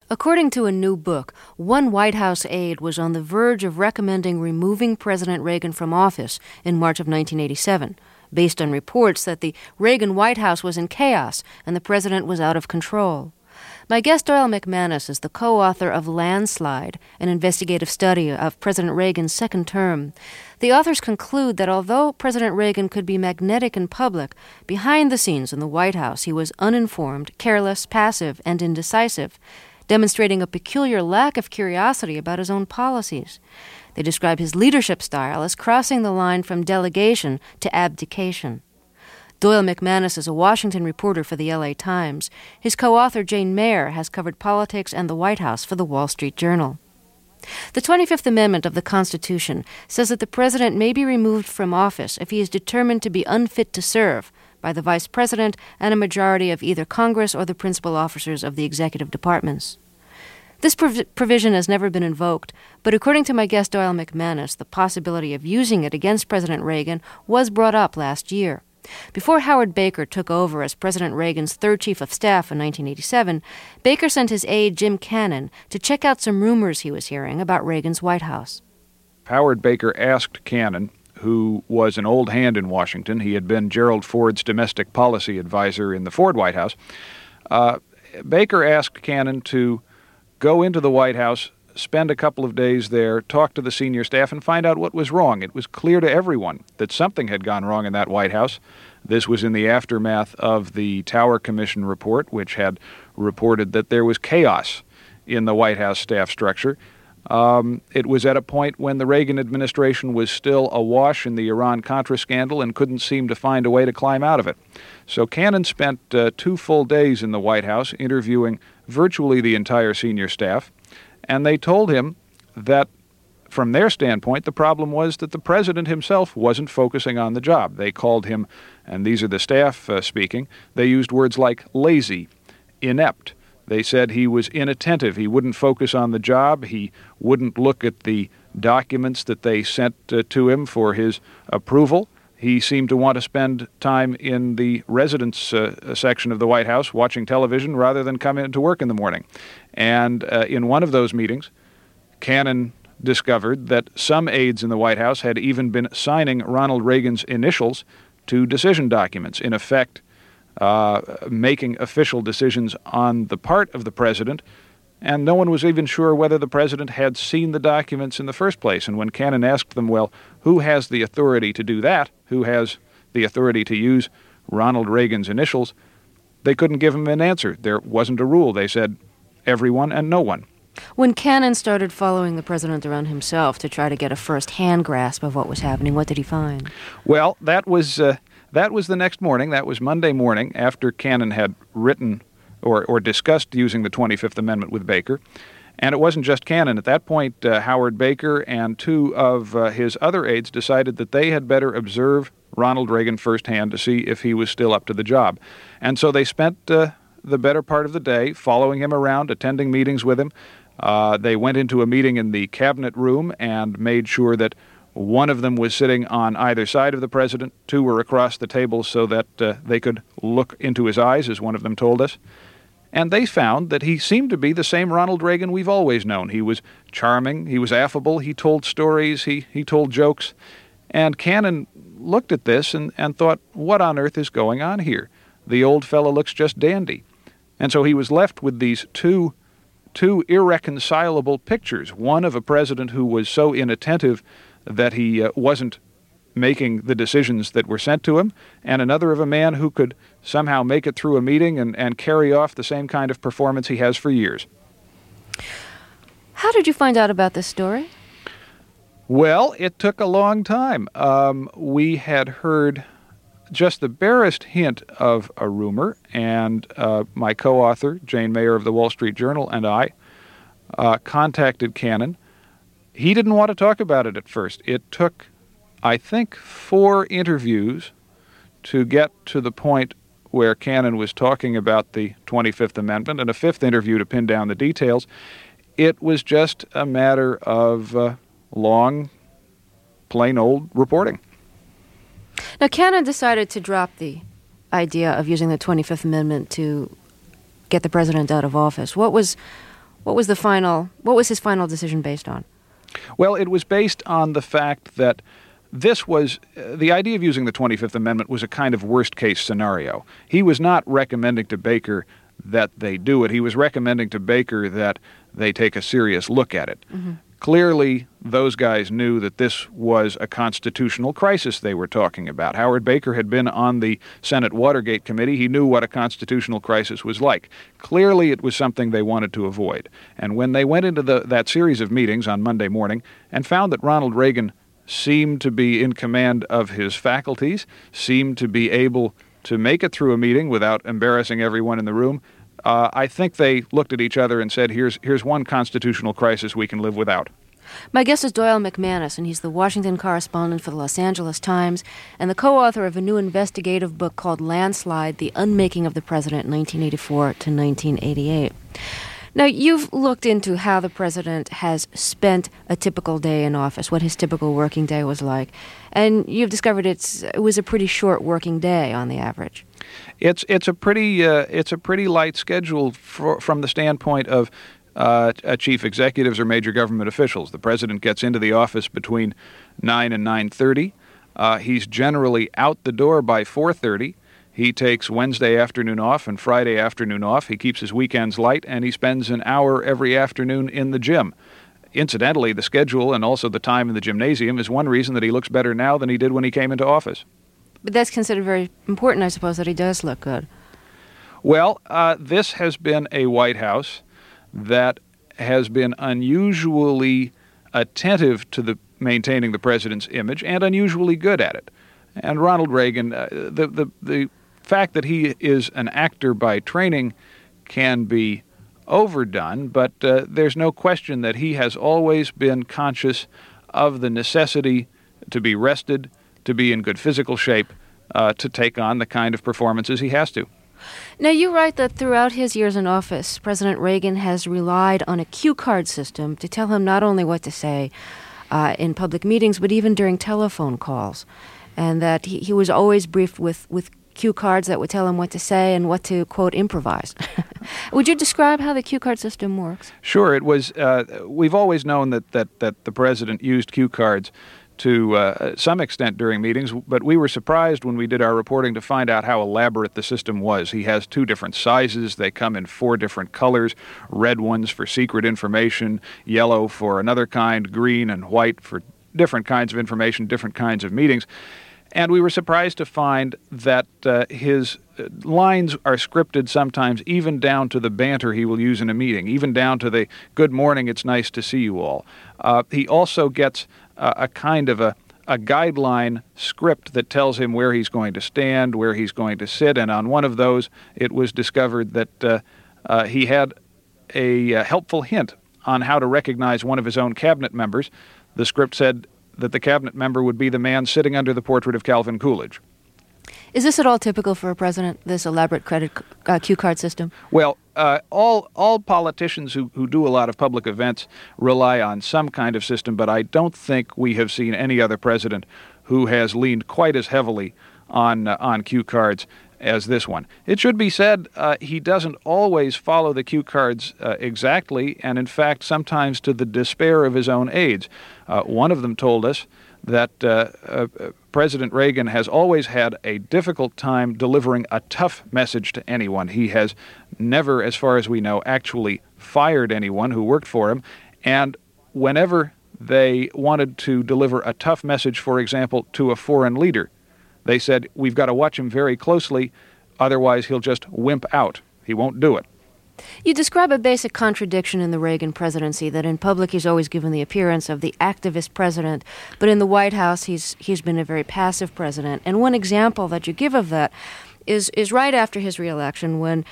According to a new book, one White House aide was on the verge of recommending removing President Reagan from office in March of 1987, based on reports that the Reagan White House was in chaos and the president was out of control. My guest, Doyle McManus, is the co-author of Landslide, an investigative study of President Reagan's second term. The authors conclude that although President Reagan could be magnetic in public, behind the scenes in the White House he was uninformed, careless, passive, and indecisive, demonstrating a peculiar lack of curiosity about his own policies. They describe his leadership style as crossing the line from delegation to abdication. Doyle McManus is a Washington reporter for the LA Times. His co-author, Jane Mayer, has covered politics and the White House for the Wall Street Journal. The 25th Amendment of the Constitution says that the president may be removed from office if he is determined to be unfit to serve by the vice president and a majority of either Congress or the principal officers of the executive departments. This provision has never been invoked, but according to my guest Doyle McManus, the possibility of using it against President Reagan was brought up last year. Before Howard Baker took over as President Reagan's third chief of staff in 1987, Baker sent his aide Jim Cannon to check out some rumors he was hearing about Reagan's White House. Howard Baker asked Cannon, who was an old hand in Washington. He had been Gerald Ford's domestic policy advisor in the Ford White House. Baker asked Cannon to go into the White House, spend a couple of days there, talk to the senior staff, and find out what was wrong. It was clear to everyone that something had gone wrong in that White House. This was in the aftermath of the Tower Commission report, which had reported that there was chaos in the White House staff structure. It was at a point when the Reagan administration was still awash in the Iran-Contra scandal and couldn't seem to find a way to climb out of it. So Cannon spent 2 full days in the White House interviewing virtually the entire senior staff, and they told him that, from their standpoint, the problem was that the president himself wasn't focusing on the job. They called him, and these are the staff speaking, they used words like lazy, inept. They said he was inattentive. He wouldn't focus on the job. He wouldn't look at the documents that they sent to him for his approval. He seemed to want to spend time in the residence section of the White House watching television rather than come in to work in the morning. And in one of those meetings, Cannon discovered that some aides in the White House had even been signing Ronald Reagan's initials to decision documents, in effect making official decisions on the part of the president, and no one was even sure whether the president had seen the documents in the first place. And when Cannon asked them, well, who has the authority to do that? Who has the authority to use Ronald Reagan's initials? They couldn't give him an answer. There wasn't a rule. They said everyone and no one. When Cannon started following the president around himself to try to get a first-hand grasp of what was happening, what did he find? Well, that was the next morning. That was Monday morning after Cannon had written or discussed using the 25th Amendment with Baker. And it wasn't just Cannon. At that point, Howard Baker and 2 of his other aides decided that they had better observe Ronald Reagan firsthand to see if he was still up to the job. And so they spent the better part of the day following him around, attending meetings with him. They went into a meeting in the cabinet room and made sure that one of them was sitting on either side of the president. 2 were across the table so that they could look into his eyes, as one of them told us. And they found that he seemed to be the same Ronald Reagan we've always known. He was charming, he was affable, he told stories, he told jokes. And Cannon looked at this and thought, what on earth is going on here? The old fellow looks just dandy. And so he was left with these two irreconcilable pictures, one of a president who was so inattentive that he wasn't making the decisions that were sent to him, and another of a man who could somehow make it through a meeting and carry off the same kind of performance he has for years. How did you find out about this story? Well, it took a long time. We had heard just the barest hint of a rumor, and my co-author, Jane Mayer of the Wall Street Journal, and I contacted Cannon. He didn't want to talk about it at first. It took, I think, 4 interviews to get to the point where Cannon was talking about the 25th Amendment, and a 5th interview to pin down the details. It was just a matter of long, plain old reporting. Now, Cannon decided to drop the idea of using the 25th Amendment to get the president out of office. What was What was his final decision based on? Well, it was based on the fact that this was the idea of using the 25th Amendment was a kind of worst-case scenario. He was not recommending to Baker that they do it. He was recommending to Baker that they take a serious look at it. Mm-hmm. Clearly, those guys knew that this was a constitutional crisis they were talking about. Howard Baker had been on the Senate Watergate Committee. He knew what a constitutional crisis was like. Clearly, it was something they wanted to avoid. And when they went into that series of meetings on Monday morning and found that Ronald Reagan seemed to be in command of his faculties, seemed to be able to make it through a meeting without embarrassing everyone in the room, I think they looked at each other and said, here's one constitutional crisis we can live without. My guest is Doyle McManus, and he's the Washington correspondent for the Los Angeles Times and the co-author of a new investigative book called Landslide, The Unmaking of the President, 1984 to 1988. Now, you've looked into how the president has spent a typical day in office, what his typical working day was like, and you've discovered it was a pretty short working day on the average. It's a pretty light schedule from the standpoint of chief executives or major government officials. The president gets into the office between 9 and 9:30. He's generally out the door by 4:30. He takes Wednesday afternoon off and Friday afternoon off. He keeps his weekends light, and he spends an hour every afternoon in the gym. Incidentally, the schedule and also the time in the gymnasium is one reason that he looks better now than he did when he came into office. But that's considered very important, I suppose, that he does look good. Well, this has been a White House that has been unusually attentive to maintaining the president's image and unusually good at it. And Ronald Reagan, the fact that he is an actor by training can be overdone, but there's no question that he has always been conscious of the necessity to be rested, to be in good physical shape, to take on the kind of performances he has to. Now, you write that throughout his years in office, President Reagan has relied on a cue card system to tell him not only what to say in public meetings, but even during telephone calls, and that he was always briefed with cue cards that would tell him what to say and what to, quote, improvise. Would you describe how the cue card system works? Sure. It was. We've always known that the president used cue cards to some extent during meetings, but we were surprised when we did our reporting to find out how elaborate the system was. He has 2 different sizes. They come in 4 different colors, red ones for secret information, yellow for another kind, green and white for different kinds of information, different kinds of meetings. And we were surprised to find that his lines are scripted sometimes even down to the banter he will use in a meeting, even down to the good morning, it's nice to see you all. He also gets a kind of a guideline script that tells him where he's going to stand, where he's going to sit, and on one of those it was discovered that he had a helpful hint on how to recognize one of his own cabinet members. The script said that the cabinet member would be the man sitting under the portrait of Calvin Coolidge. Is this at all typical for a president, this elaborate cue card system? Well, all politicians who do a lot of public events rely on some kind of system, but I don't think we have seen any other president who has leaned quite as heavily on cue cards as this one. It should be said he doesn't always follow the cue cards exactly, and in fact sometimes to the despair of his own aides. One of them told us that President Reagan has always had a difficult time delivering a tough message to anyone. He has never, as far as we know, actually fired anyone who worked for him, and whenever they wanted to deliver a tough message, for example, to a foreign leader, they said, we've got to watch him very closely, otherwise he'll just wimp out. He won't do it. You describe a basic contradiction in the Reagan presidency, that in public he's always given the appearance of the activist president, but in the White House he's been a very passive president. And one example that you give of that is right after his reelection, when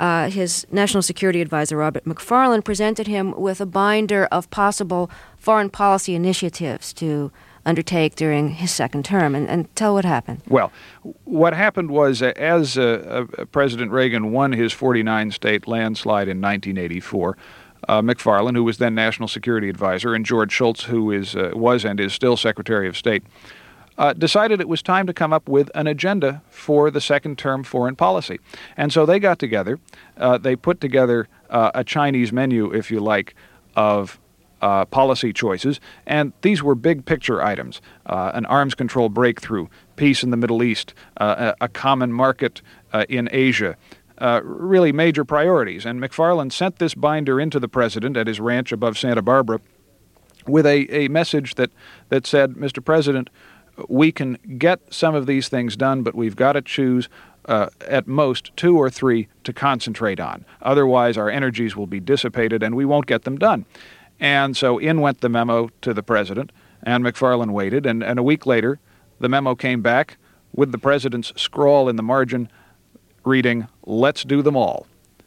his National Security Advisor, Robert McFarlane, presented him with a binder of possible foreign policy initiatives to undertake during his second term, and tell what happened. Well, what happened was as President Reagan won his 49-state landslide in 1984, McFarlane, who was then National Security Advisor, and George Shultz, who was and is still Secretary of State, decided it was time to come up with an agenda for the second-term foreign policy. And so they got together. They put together a Chinese menu, if you like, of policy choices, and these were big picture items: an arms control breakthrough, peace in the Middle East, a common market in Asia, really major priorities. And McFarland sent this binder into the president at his ranch above Santa Barbara with a message that said, Mr. President, we can get some of these things done, but we've got to choose at most 2 or 3 to concentrate on. Otherwise, our energies will be dissipated and we won't get them done. And so in went the memo to the president, and McFarland waited, and a week later, the memo came back with the president's scrawl in the margin reading, "Let's do them all."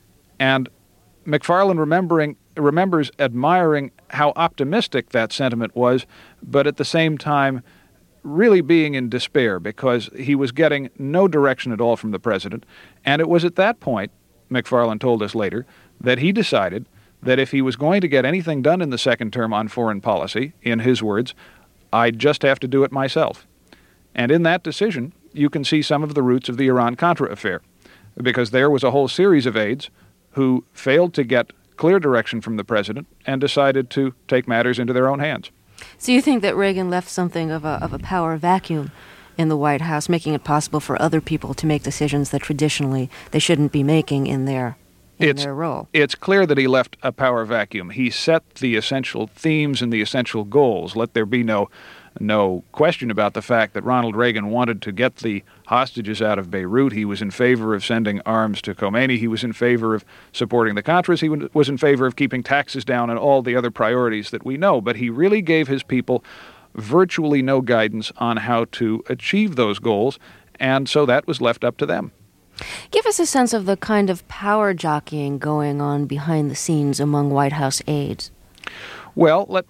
And McFarland remembers admiring how optimistic that sentiment was, but at the same time really being in despair because he was getting no direction at all from the president. And it was at that point, McFarland told us later, that he decided that if he was going to get anything done in the second term on foreign policy, in his words, I'd just have to do it myself. And in that decision, you can see some of the roots of the Iran-Contra affair, because there was a whole series of aides who failed to get clear direction from the president and decided to take matters into their own hands. So you think that Reagan left something of a power vacuum in the White House, making it possible for other people to make decisions that traditionally they shouldn't be making in their role? It's clear that he left a power vacuum. He set the essential themes and the essential goals. Let there be no question about the fact that Ronald Reagan wanted to get the hostages out of Beirut. He was in favor of sending arms to Khomeini. He was in favor of supporting the Contras. He was in favor of keeping taxes down and all the other priorities that we know. But he really gave his people virtually no guidance on how to achieve those goals, and so that was left up to them. Give us a sense of the kind of power jockeying going on behind the scenes among White House aides. Well, let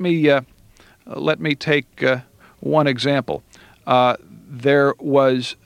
me take one example. There was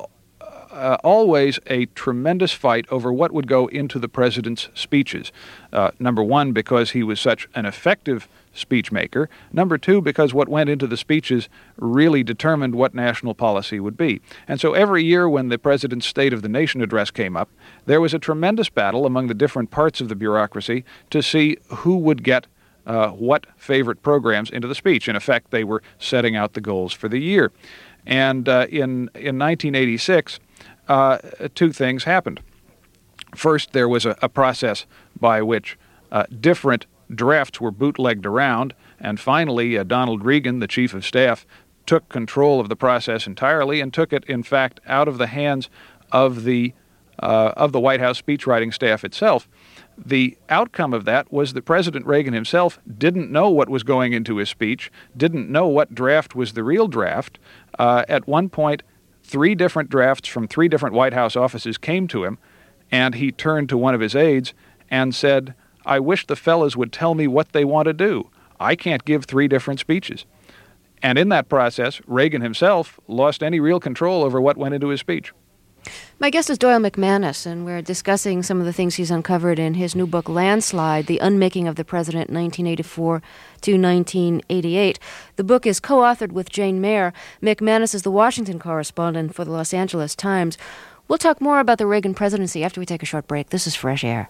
always a tremendous fight over what would go into the president's speeches. Number one, because he was such an effective speech maker. Number two, because what went into the speeches really determined what national policy would be. And so every year when the president's State of the Nation address came up, there was a tremendous battle among the different parts of the bureaucracy to see who would get what favorite programs into the speech. In effect, they were setting out the goals for the year. And in 1986, 2 things happened. First, there was a process by which different drafts were bootlegged around, and finally, Donald Regan, the chief of staff, took control of the process entirely and took it, in fact, out of the hands of the White House speechwriting staff itself. The outcome of that was that President Reagan himself didn't know what was going into his speech, didn't know what draft was the real draft. At one point, 3 different drafts from 3 different White House offices came to him, and he turned to one of his aides and said, I wish the fellas would tell me what they want to do. I can't give 3 different speeches. And in that process, Reagan himself lost any real control over what went into his speech. My guest is Doyle McManus, and we're discussing some of the things he's uncovered in his new book, Landslide, The Unmaking of the President, 1984 to 1988. The book is co-authored with Jane Mayer. McManus is the Washington correspondent for the Los Angeles Times. We'll talk more about the Reagan presidency after we take a short break. This is Fresh Air.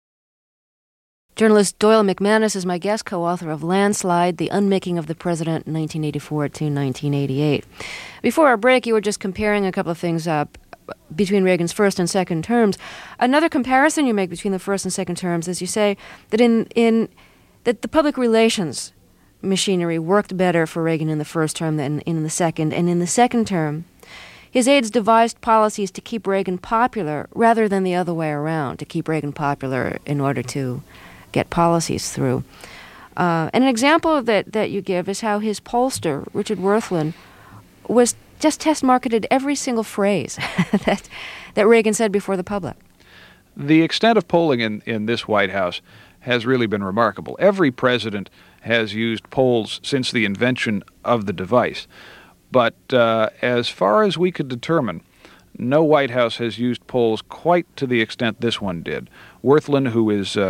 Journalist Doyle McManus is my guest, co-author of Landslide, The Unmaking of the President, 1984 to 1988. Before our break, you were just comparing a couple of things between Reagan's first and second terms. Another comparison you make between the first and second terms is you say that that the public relations machinery worked better for Reagan in the first term than in the second, and in the second term, his aides devised policies to keep Reagan popular rather than the other way around, to keep Reagan popular in order to get policies through. And an example of that you give is how his pollster, Richard Wirthlin, was just test-marketed every single phrase that Reagan said before the public. The extent of polling in this White House has really been remarkable. Every president has used polls since the invention of the device. But as far as we could determine, no White House has used polls quite to the extent this one did. Wirthlin, who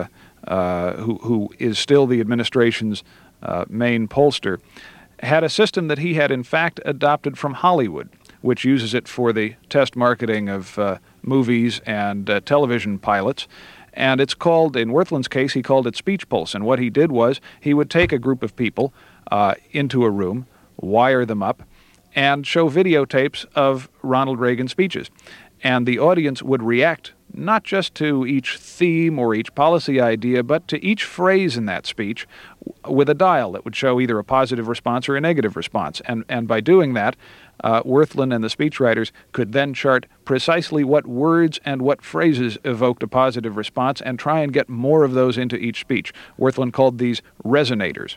is still the administration's main pollster, had a system that he had in fact adopted from Hollywood, which uses it for the test marketing of movies and television pilots. And it's called, in Wirthlin's case, he called it Speech Pulse. And what he did was he would take a group of people into a room, wire them up, and show videotapes of Ronald Reagan speeches. And the audience would react not just to each theme or each policy idea, but to each phrase in that speech with a dial that would show either a positive response or a negative response. And by doing that, Wirthlin and the speechwriters could then chart precisely what words and what phrases evoked a positive response and try and get more of those into each speech. Wirthlin called these resonators.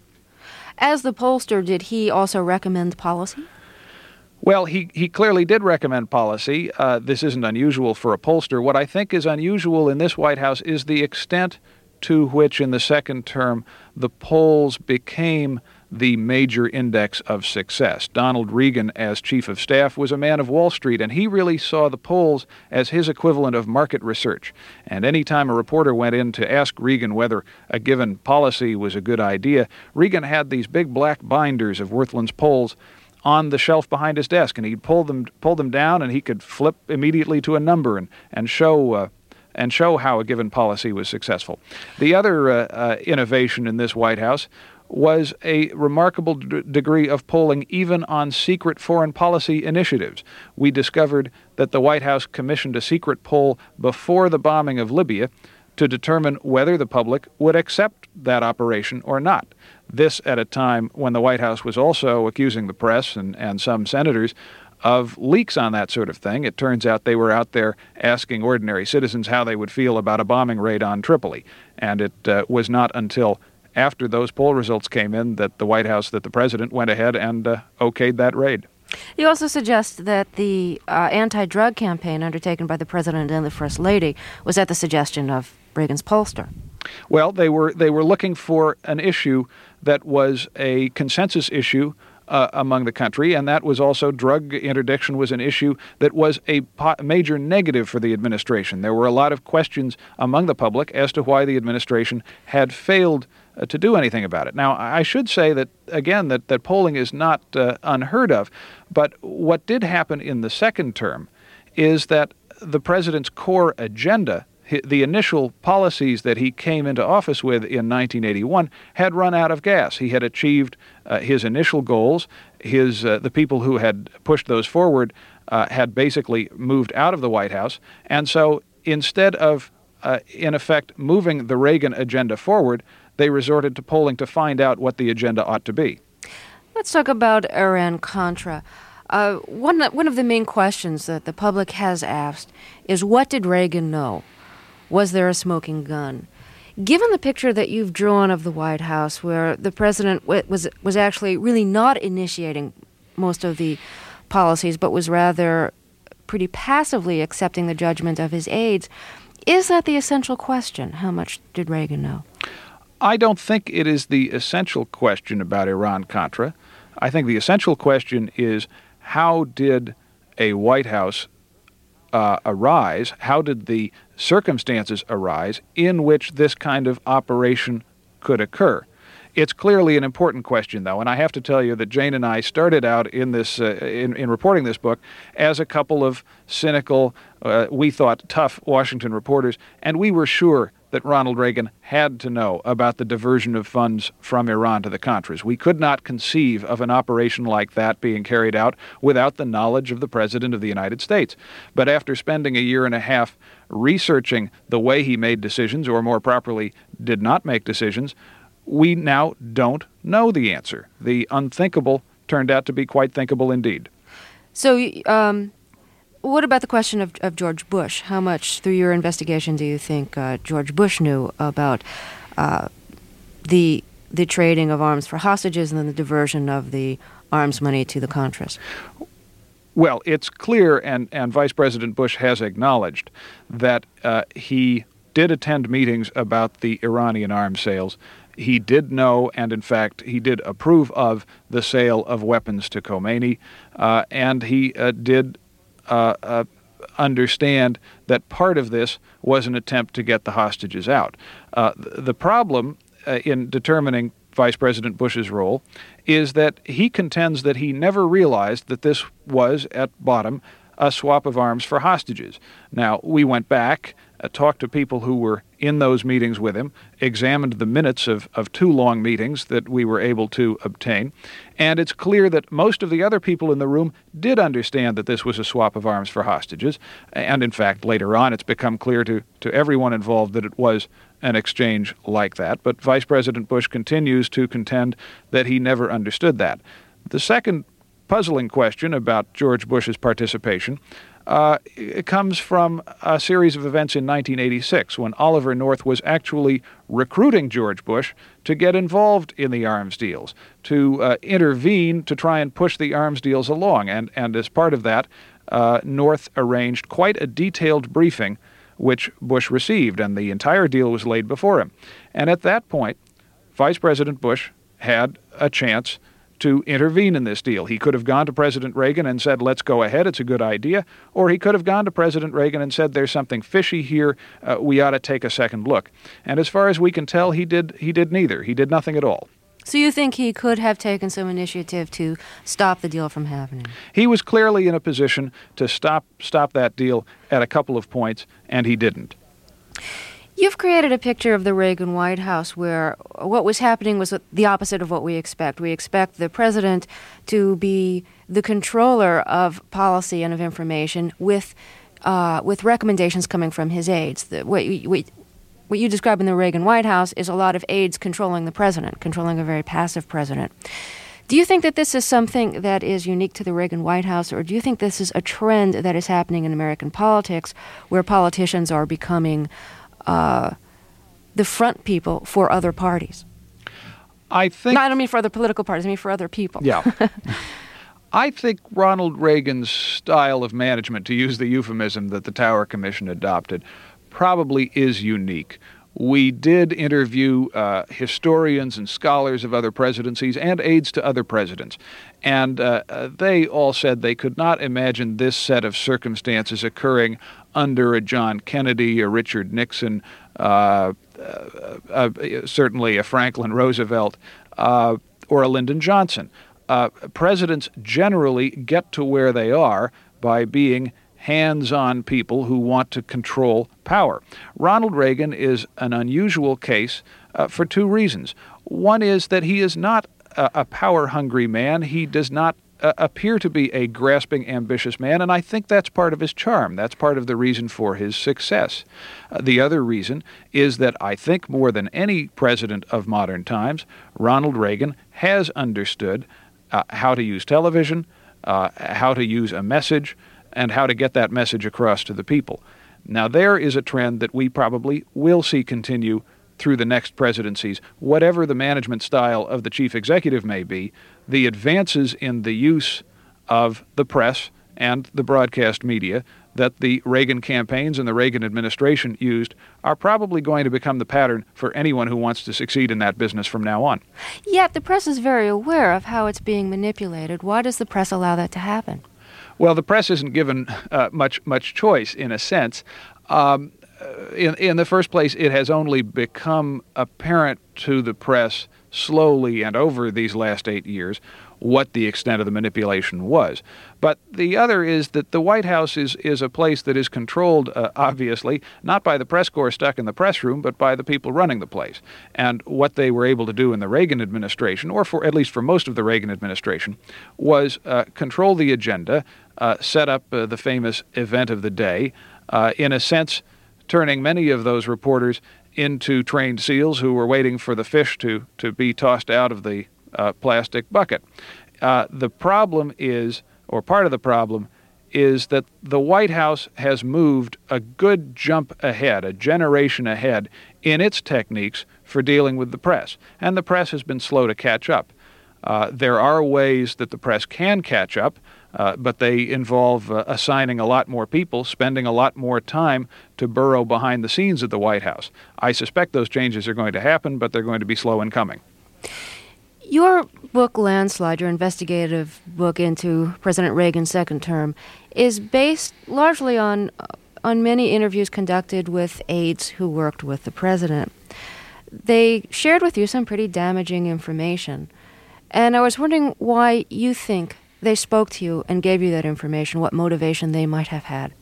As the pollster, did he also recommend policy? Well, he clearly did recommend policy. This isn't unusual for a pollster. What I think is unusual in this White House is the extent to which, in the second term, the polls became the major index of success. Donald Regan, as chief of staff, was a man of Wall Street, and he really saw the polls as his equivalent of market research. And any time a reporter went in to ask Regan whether a given policy was a good idea, Regan had these big black binders of Wirthlin's polls on the shelf behind his desk, and he'd pull them down, and he could flip immediately to a number and show how a given policy was successful. The other innovation in this White House was a remarkable degree of polling even on secret foreign policy initiatives. We discovered that the White House commissioned a secret poll before the bombing of Libya to determine whether the public would accept that operation or not. This at a time when the White House was also accusing the press and some senators of leaks on that sort of thing. It turns out they were out there asking ordinary citizens how they would feel about a bombing raid on Tripoli. And it was not until after those poll results came in that the president went ahead and okayed that raid. You also suggest that the anti-drug campaign undertaken by the president and the first lady was at the suggestion of Reagan's pollster. Well, they were looking for an issue that was a consensus issue among the country, and that was also drug interdiction was an issue that was a major negative for the administration. There were a lot of questions among the public as to why the administration had failed to do anything about it. Now, I should say that, again, that polling is not unheard of, but what did happen in the second term is that the president's core agenda, the initial policies that he came into office with in 1981, had run out of gas. He had achieved his initial goals. The people who had pushed those forward had basically moved out of the White House. And so instead of, in effect, moving the Reagan agenda forward, they resorted to polling to find out what the agenda ought to be. Let's talk about Iran-Contra. One of the main questions that the public has asked is, what did Reagan know? Was there a smoking gun? Given the picture that you've drawn of the White House, where the president was actually really not initiating most of the policies, but was rather pretty passively accepting the judgment of his aides, is that the essential question? How much did Reagan know? I don't think it is the essential question about Iran-Contra. I think the essential question is, how did a White House arise? How did the circumstances arise in which this kind of operation could occur? It's clearly an important question, though, and I have to tell you that Jane and I started out in this in reporting this book as a couple of cynical, we thought tough Washington reporters, and we were sure that Ronald Reagan had to know about the diversion of funds from Iran to the Contras. We could not conceive of an operation like that being carried out without the knowledge of the President of the United States. But after spending a year and a half researching the way he made decisions, or more properly, did not make decisions, we now don't know the answer. The unthinkable turned out to be quite thinkable indeed. So, what about the question of George Bush? How much, through your investigation, do you think George Bush knew about the trading of arms for hostages and then the diversion of the arms money to the Contras? Well, it's clear, and Vice President Bush has acknowledged, that he did attend meetings about the Iranian arms sales. He did know, and in fact, he did approve of the sale of weapons to Khomeini, and he did understand that part of this was an attempt to get the hostages out. The problem in determining Vice President Bush's role is that he contends that he never realized that this was, at bottom, a swap of arms for hostages. Now, we went back, talked to people who were in those meetings with him, examined the minutes of 2 long meetings that we were able to obtain, and it's clear that most of the other people in the room did understand that this was a swap of arms for hostages, and in fact, later on, it's become clear to everyone involved that it was an exchange like that, but Vice President Bush continues to contend that he never understood that. The second puzzling question about George Bush's participation it comes from a series of events in 1986 when Oliver North was actually recruiting George Bush to get involved in the arms deals, to intervene to try and push the arms deals along. And as part of that, North arranged quite a detailed briefing which Bush received, and the entire deal was laid before him. And at that point, Vice President Bush had a chance to intervene in this deal. He could have gone to President Reagan and said, let's go ahead, it's a good idea, or he could have gone to President Reagan and said, there's something fishy here, we ought to take a second look. And as far as we can tell, he did neither. He did nothing at all. So you think he could have taken some initiative to stop the deal from happening? He was clearly in a position to stop that deal at a couple of points, and he didn't. You've created a picture of the Reagan White House where what was happening was the opposite of what we expect. We expect the president to be the controller of policy and of information with recommendations coming from his aides. What you describe in the Reagan White House is a lot of aides controlling the president, controlling a very passive president. Do you think that this is something that is unique to the Reagan White House, or do you think this is a trend that is happening in American politics where politicians are becoming the front people for other parties? I don't mean for other political parties, I mean for other people. Yeah. I think Ronald Reagan's style of management, to use the euphemism that the Tower Commission adopted, probably is unique. We did interview historians and scholars of other presidencies and aides to other presidents, and they all said they could not imagine this set of circumstances occurring under a John Kennedy, a Richard Nixon, certainly a Franklin Roosevelt, or a Lyndon Johnson. Presidents generally get to where they are by being hands-on people who want to control power. Ronald Reagan is an unusual case for 2 reasons. One is that he is not a power-hungry man. He does not appear to be a grasping, ambitious man, and I think that's part of his charm. That's part of the reason for his success. The other reason is that I think more than any president of modern times, Ronald Reagan has understood how to use television, how to use a message, and how to get that message across to the people. Now, there is a trend that we probably will see continue through the next presidencies. Whatever the management style of the chief executive may be, the advances in the use of the press and the broadcast media that the Reagan campaigns and the Reagan administration used are probably going to become the pattern for anyone who wants to succeed in that business from now on. Yet the press is very aware of how it's being manipulated. Why does the press allow that to happen? Well, the press isn't given much choice, in a sense. In the first place, it has only become apparent to the press slowly and over these last 8 years what the extent of the manipulation was. But the other is that the White House is a place that is controlled, obviously, not by the press corps stuck in the press room, but by the people running the place. And what they were able to do in the Reagan administration, or at least for most of the Reagan administration, was control the agenda, set up the famous event of the day, in a sense turning many of those reporters into trained seals who were waiting for the fish to be tossed out of the plastic bucket. The problem is, or part of the problem, is that the White House has moved a good jump ahead, a generation ahead, in its techniques for dealing with the press. And the press has been slow to catch up. There are ways that the press can catch up, but they involve assigning a lot more people, spending a lot more time to burrow behind the scenes at the White House. I suspect those changes are going to happen, but they're going to be slow in coming. Your book, Landslide, your investigative book into President Reagan's second term, is based largely on many interviews conducted with aides who worked with the president. They shared with you some pretty damaging information, and I was wondering why you think they spoke to you and gave you that information, what motivation they might have had.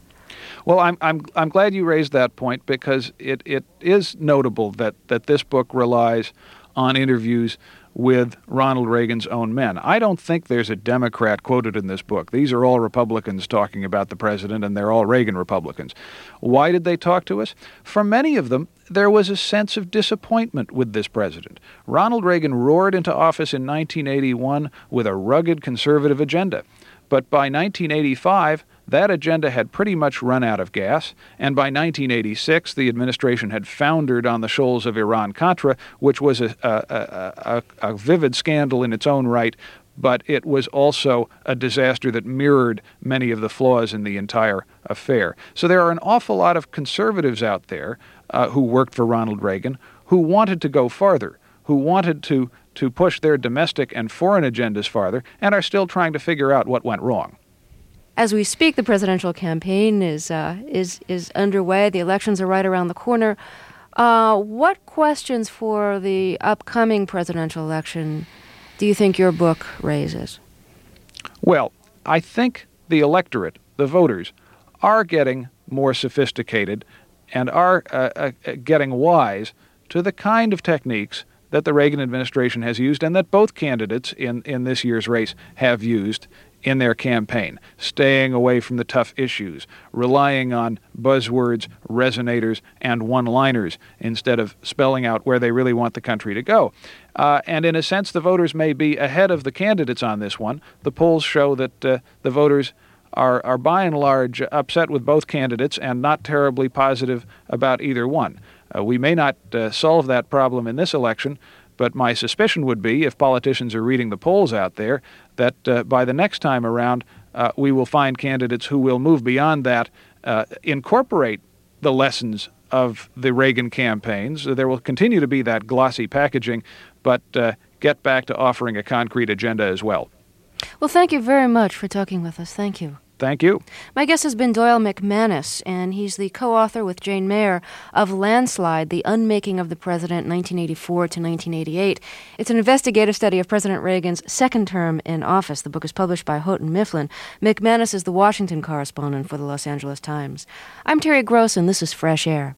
Well, I'm glad you raised that point because it is notable that this book relies on interviews with Ronald Reagan's own men. I don't think there's a Democrat quoted in this book. These are all Republicans talking about the president, and they're all Reagan Republicans. Why did they talk to us? For many of them, there was a sense of disappointment with this president. Ronald Reagan roared into office in 1981 with a rugged conservative agenda. But by 1985, that agenda had pretty much run out of gas, and by 1986, the administration had foundered on the shoals of Iran-Contra, which was a vivid scandal in its own right, but it was also a disaster that mirrored many of the flaws in the entire affair. So there are an awful lot of conservatives out there who worked for Ronald Reagan who wanted to go farther, who wanted to push their domestic and foreign agendas farther, and are still trying to figure out what went wrong. As we speak, the presidential campaign is underway. The elections are right around the corner. What questions for the upcoming presidential election do you think your book raises? Well, I think the electorate, the voters, are getting more sophisticated and are getting wise to the kind of techniques that the Reagan administration has used and that both candidates in this year's race have used in their campaign, staying away from the tough issues, relying on buzzwords, resonators, and one-liners instead of spelling out where they really want the country to go. And in a sense, the voters may be ahead of the candidates on this one. The polls show that the voters are by and large upset with both candidates and not terribly positive about either one. We may not solve that problem in this election, but my suspicion would be, if politicians are reading the polls out there, that by the next time around, we will find candidates who will move beyond that, incorporate the lessons of the Reagan campaigns. There will continue to be that glossy packaging, but get back to offering a concrete agenda as well. Well, thank you very much for talking with us. Thank you. Thank you. My guest has been Doyle McManus, and he's the co-author with Jane Mayer of Landslide, The Unmaking of the President, 1984 to 1988. It's an investigative study of President Reagan's second term in office. The book is published by Houghton Mifflin. McManus is the Washington correspondent for the Los Angeles Times. I'm Terry Gross, and this is Fresh Air.